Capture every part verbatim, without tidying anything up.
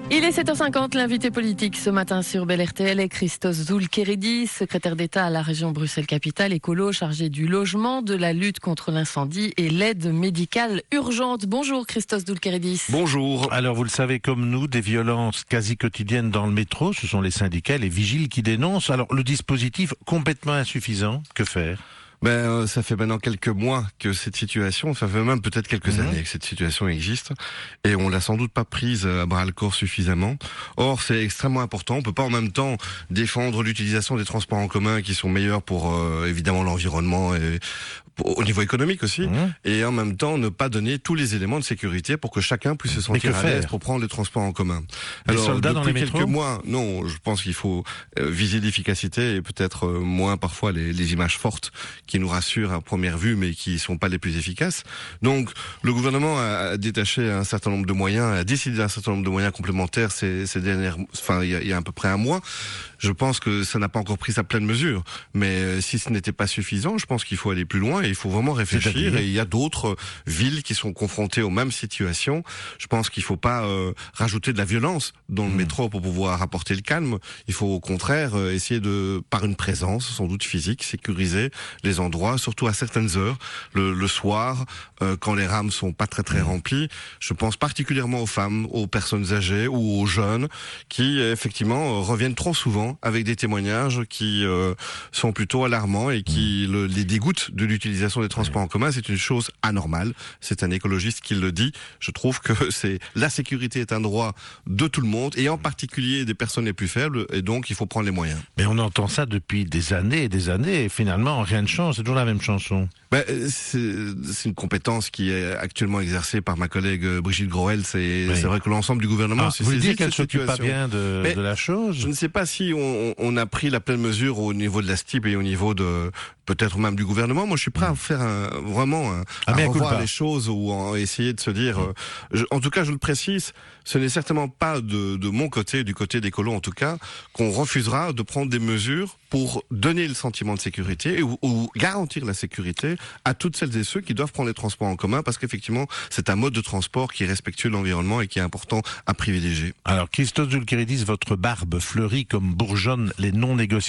Il est sept heures cinquante, l'invité politique ce matin sur Bel R T L est Christos Zoulkeridis, secrétaire d'État à la région Bruxelles-Capitale, écolo, chargé du logement, de la lutte contre l'incendie et l'aide médicale urgente. Bonjour Christos Zoulkeridis. Bonjour. Alors vous le savez comme nous, des violences quasi quotidiennes dans le métro, ce sont les syndicats, les vigiles qui dénoncent. Alors le dispositif complètement insuffisant, que faire ? Ben, euh, ça fait maintenant quelques mois que cette situation, ça fait même peut-être quelques mmh. années que cette situation existe, et on l'a sans doute pas prise à bras le corps suffisamment. Or, c'est extrêmement important. On peut pas en même temps défendre l'utilisation des transports en commun qui sont meilleurs pour euh, évidemment l'environnement et pour, au niveau économique aussi, mmh. et en même temps ne pas donner tous les éléments de sécurité pour que chacun puisse se sentir à l'aise pour prendre les transports en commun. Les Alors, soldats depuis dans les quelques métros mois, non, je pense qu'il faut euh, viser l'efficacité et peut-être euh, moins parfois les, les images fortes qui nous rassurent à première vue, mais qui sont pas les plus efficaces. Donc, le gouvernement a détaché un certain nombre de moyens, a décidé d'un certain nombre de moyens complémentaires ces, ces dernières, enfin, il y, a, il y a à peu près un mois. Je pense que ça n'a pas encore pris sa pleine mesure. Mais euh, si ce n'était pas suffisant, je pense qu'il faut aller plus loin et il faut vraiment réfléchir. Et il y a d'autres villes qui sont confrontées aux mêmes situations. Je pense qu'il faut pas euh, rajouter de la violence dans le mmh. métro pour pouvoir apporter le calme. Il faut au contraire euh, essayer de, par une présence sans doute physique, sécuriser les endroits, surtout à certaines heures, le, le soir, euh, quand les rames sont pas très très remplies. Je pense particulièrement aux femmes, aux personnes âgées ou aux jeunes qui effectivement euh, reviennent trop souvent avec des témoignages qui euh, sont plutôt alarmants et qui le, les dégoûtent de l'utilisation des transports en commun. C'est une chose anormale. C'est un écologiste qui le dit. Je trouve que c'est la sécurité est un droit de tout le monde et en particulier des personnes les plus faibles, et donc il faut prendre les moyens. Mais on entend ça depuis des années et des années et finalement rien ne change, c'est toujours la même chanson. Ben, c'est, c'est une compétence qui est actuellement exercée par ma collègue Brigitte Groel. C'est, oui. c'est vrai que l'ensemble du gouvernement... Ah, vous voulez dire qu'elle s'occupe pas bien de, de la chose ? Je ne sais pas si on, on a pris la pleine mesure au niveau de la S T I B et au niveau de peut-être même du gouvernement. Moi, je suis prêt à faire un, vraiment un, ah, à revoir les choses ou à essayer de se dire... Euh, je, en tout cas, je le précise, ce n'est certainement pas de, de mon côté, du côté des colos en tout cas, qu'on refusera de prendre des mesures pour donner le sentiment de sécurité ou, ou garantir la sécurité à toutes celles et ceux qui doivent prendre les transports en commun, parce qu'effectivement, c'est un mode de transport qui est respectueux de l'environnement et qui est important à privilégier. Alors, Christos Zoulkeridis, votre barbe fleurit comme bourgeonnent les non-négociations ?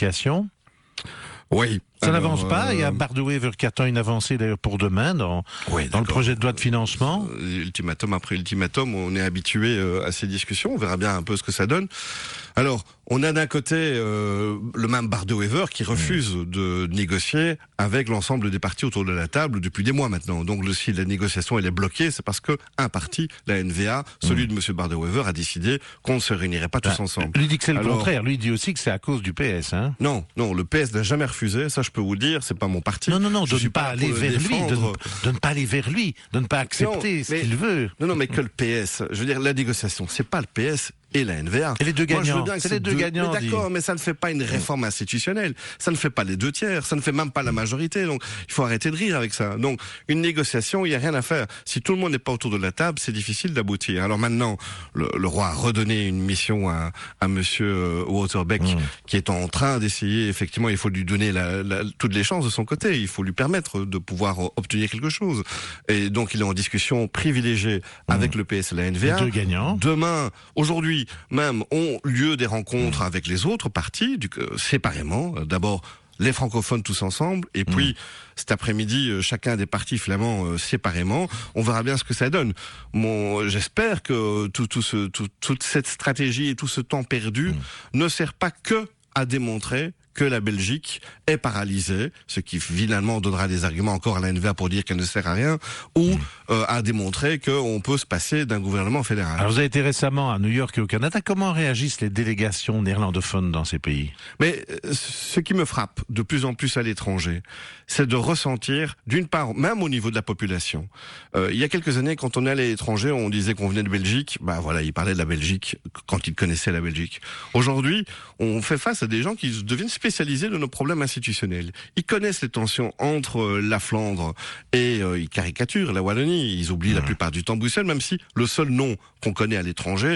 Oui. Ça Alors, n'avance pas. Euh... Il y a Bardewever qui attend une avancée d'ailleurs pour demain dans, oui, dans le projet de loi de financement. Euh, ultimatum après ultimatum, on est habitué euh, à ces discussions. On verra bien un peu ce que ça donne. Alors, on a d'un côté euh, le même Bardewever qui refuse mmh. de négocier avec l'ensemble des partis autour de la table depuis des mois maintenant. Donc, le, si la négociation elle est bloquée, c'est parce que un parti, la N V A, celui mmh. de Monsieur Bardewever, a décidé qu'on ne se réunirait pas bah, tous ensemble. Lui dit que c'est le Alors, contraire. Lui dit aussi que c'est à cause du P S. Hein. Non, non, le P S n'a jamais refusé. Ça, je peux vous le dire. C'est pas mon parti. Non, non, non. De ne pas, pas aller vers lui, de ne, de ne pas aller vers lui, de ne pas accepter non, ce mais, qu'il veut. Non, non, mais que le P S. Je veux dire, la négociation, c'est pas le P S. Et la N V A. Et les deux gagnants. Moi, c'est les deux, deux gagnants. Mais d'accord, dit. mais ça ne fait pas une réforme institutionnelle. Ça ne fait pas les deux tiers. Ça ne fait même pas la majorité. Donc, il faut arrêter de rire avec ça. Donc, une négociation, il n'y a rien à faire. Si tout le monde n'est pas autour de la table, c'est difficile d'aboutir. Alors maintenant, le, le roi a redonné une mission à, à monsieur Waterbeck, mmh. qui est en train d'essayer, effectivement, il faut lui donner la, la, toutes les chances de son côté. Il faut lui permettre de pouvoir obtenir quelque chose. Et donc, il est en discussion privilégiée mmh. avec le P S et la N V A. Les deux gagnants. Demain, aujourd'hui, même ont lieu des rencontres avec les autres partis, du, euh, séparément. D'abord, les francophones tous ensemble, et puis mmh. cet après-midi, euh, chacun des partis flamands euh, séparément. On verra bien ce que ça donne. Mon, j'espère que tout, tout ce, tout, toute cette stratégie et tout ce temps perdu mmh. ne sert pas que à démontrer que la Belgique est paralysée, ce qui finalement donnera des arguments encore à la N V A pour dire qu'elle ne sert à rien, ou mmh. euh, à démontrer qu'on peut se passer d'un gouvernement fédéral. Alors vous avez été récemment à New York et au Canada. Comment réagissent les délégations néerlandophones dans ces pays ? Mais euh, ce qui me frappe de plus en plus à l'étranger, c'est de ressentir, d'une part, même au niveau de la population. Euh, il y a quelques années, quand on allait à l'étranger, on disait qu'on venait de Belgique. Bah voilà, ils parlaient de la Belgique quand ils connaissaient la Belgique. Aujourd'hui, on fait face à des gens qui deviennent spécialisés de nos problèmes institutionnels. Ils connaissent les tensions entre la Flandre et euh, ils caricaturent la Wallonie. Ils oublient mmh. la plupart du temps Bruxelles, même si le seul nom qu'on connaît à l'étranger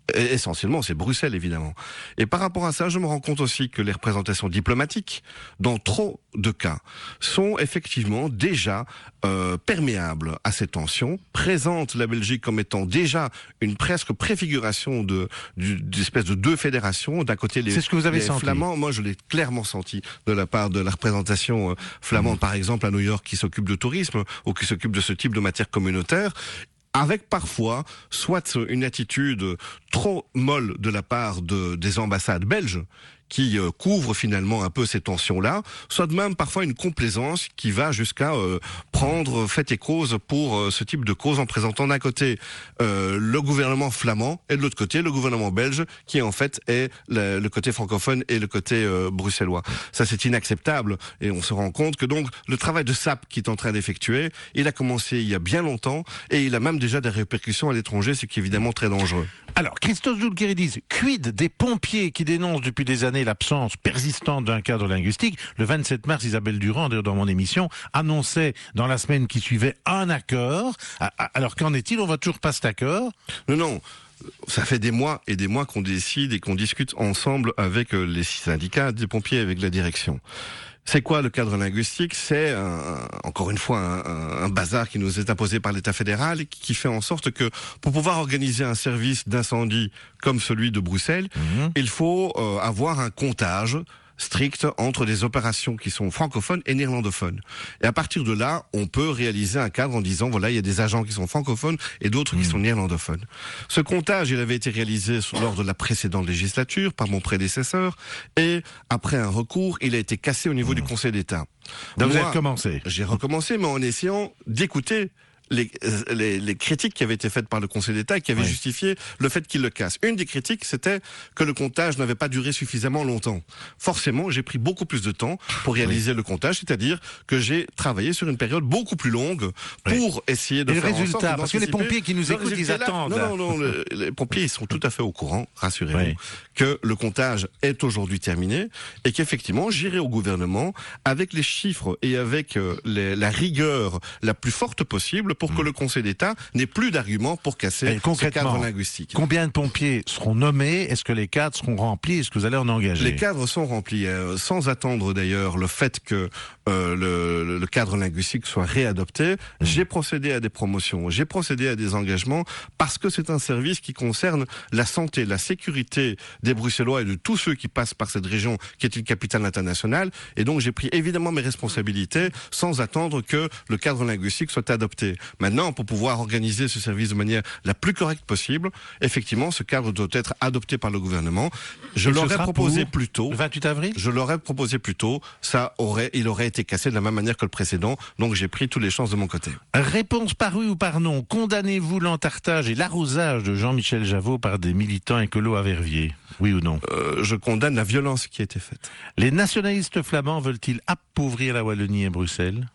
essentiellement, c'est Bruxelles, évidemment. Et par rapport à ça, je me rends compte aussi que les représentations diplomatiques, dans trop de cas, sont effectivement déjà euh, perméables à ces tensions, présentent la Belgique comme étant déjà une presque préfiguration de d'espèce de deux fédérations. D'un côté, les, c'est ce que vous avez les senti. Flamands, moi je l'ai clairement senti de la part de la représentation euh, flamande, mmh. par exemple à New York, qui s'occupe de tourisme ou qui s'occupe de ce type de matière communautaire, avec parfois soit une attitude trop molle de la part de, des ambassades belges, qui euh, couvre finalement un peu ces tensions-là, soit de même parfois une complaisance qui va jusqu'à euh, prendre fait et cause pour euh, ce type de cause en présentant d'un côté euh, le gouvernement flamand et de l'autre côté le gouvernement belge qui en fait est le, le côté francophone et le côté euh, bruxellois. Ça c'est inacceptable et on se rend compte que donc le travail de S A P qui est en train d'effectuer, il a commencé il y a bien longtemps et il a même déjà des répercussions à l'étranger, ce qui est évidemment très dangereux. Alors Christos Zoulkeridis, quid des pompiers qui dénoncent depuis des années l'absence persistante d'un cadre linguistique? Le vingt-sept mars, Isabelle Durand, dans mon émission, annonçait dans la semaine qui suivait un accord. Alors qu'en est-il? On va toujours pas cet accord? Non, non. Ça fait des mois et des mois qu'on décide et qu'on discute ensemble avec les syndicats des pompiers, avec la direction. C'est quoi le cadre linguistique? C'est un, encore une fois un, un, un bazar qui nous est imposé par l'État fédéral et qui fait en sorte que pour pouvoir organiser un service d'incendie comme celui de Bruxelles, mmh. il faut euh, avoir un comptage strict entre des opérations qui sont francophones et néerlandophones. Et à partir de là, on peut réaliser un cadre en disant, voilà, il y a des agents qui sont francophones et d'autres mmh. qui sont néerlandophones. Ce comptage, il avait été réalisé lors de la précédente législature par mon prédécesseur et après un recours, il a été cassé au niveau mmh. du Conseil d'État. Donc Moi, vous avez recommencé. J'ai recommencé, mais en essayant d'écouter Les, les, les critiques qui avaient été faites par le Conseil d'État et qui avaient oui. justifié le fait qu'il le casse. Une des critiques, c'était que le comptage n'avait pas duré suffisamment longtemps. Forcément, j'ai pris beaucoup plus de temps pour réaliser oui. le comptage, c'est-à-dire que j'ai travaillé sur une période beaucoup plus longue pour oui. essayer de et faire le résultat, en sorte parce que les pompiers qui nous écoutent, ils attendent. Non, non, non, le, les pompiers, ils sont tout à fait au courant, rassurez-vous, oui. que le comptage est aujourd'hui terminé et qu'effectivement, j'irai au gouvernement avec les chiffres et avec euh, les, la rigueur la plus forte possible pour que mmh. le Conseil d'État n'ait plus d'arguments pour casser ce cadre linguistique. Combien de pompiers seront nommés? Est-ce que les cadres seront remplis? Est-ce que vous allez en engager? Les cadres sont remplis, euh, sans attendre d'ailleurs le fait que euh, le, le cadre linguistique soit réadopté. Mmh. J'ai procédé à des promotions, j'ai procédé à des engagements parce que c'est un service qui concerne la santé, la sécurité des Bruxellois et de tous ceux qui passent par cette région qui est une capitale internationale. Et donc j'ai pris évidemment mes responsabilités sans attendre que le cadre linguistique soit adopté. Maintenant, pour pouvoir organiser ce service de manière la plus correcte possible, effectivement, ce cadre doit être adopté par le gouvernement. Je l'aurais proposé plus tôt. Le vingt-huit avril? Je l'aurais proposé plus tôt. Ça aurait, il aurait été cassé de la même manière que le précédent. Donc, j'ai pris toutes les chances de mon côté. Réponse par oui ou par non. Condamnez-vous l'entartage et l'arrosage de Jean-Michel Javot par des militants écolos à Verviers? Oui ou non? euh, Je condamne la violence qui a été faite. Les nationalistes flamands veulent-ils appauvrir la Wallonie et Bruxelles?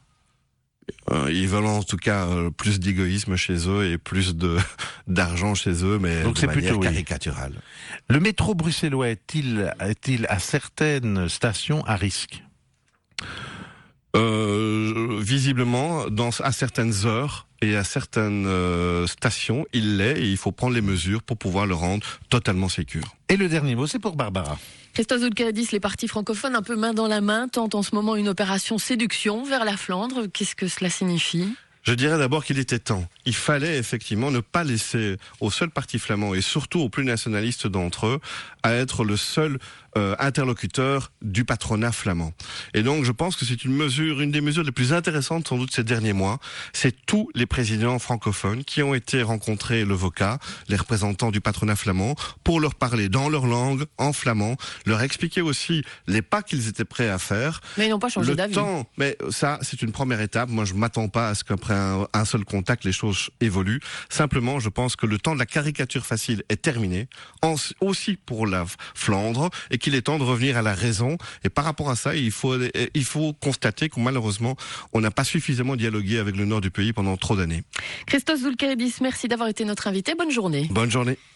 Euh, ils veulent en tout cas euh, plus d'égoïsme chez eux et plus de d'argent chez eux, mais donc de c'est manière plutôt, caricaturale. Oui. Le métro bruxellois est-il est-il à certaines stations à risque? Euh, visiblement, dans, à certaines heures et à certaines euh, stations, il l'est et il faut prendre les mesures pour pouvoir le rendre totalement sécure. Et le dernier mot, c'est pour Barbara. Christos Zoulkeridis, les partis francophones, un peu main dans la main, tentent en ce moment une opération séduction vers la Flandre. Qu'est-ce que cela signifie ? Je dirais d'abord qu'il était temps. Il fallait effectivement ne pas laisser au seul parti flamand et surtout aux plus nationalistes d'entre eux à être le seul euh, interlocuteur du patronat flamand. Et donc je pense que c'est une mesure, une des mesures les plus intéressantes sans doute ces derniers mois. C'est tous les présidents francophones qui ont été rencontrer le VOCA, les représentants du patronat flamand, pour leur parler dans leur langue, en flamand, leur expliquer aussi les pas qu'ils étaient prêts à faire. Mais ils n'ont pas changé d'avis. Le temps, mais ça c'est une première étape. Moi je m'attends pas à ce qu'après un, un seul contact les choses évoluent. Simplement je pense que le temps de la caricature facile est terminé, en, aussi pour la Flandre, et qu'il est temps de revenir à la raison. Et par rapport à ça, il faut, il faut constater que malheureusement, on n'a pas suffisamment dialogué avec le nord du pays pendant trop d'années. Christos Zoulkeridis, merci d'avoir été notre invité. Bonne journée. Bonne journée.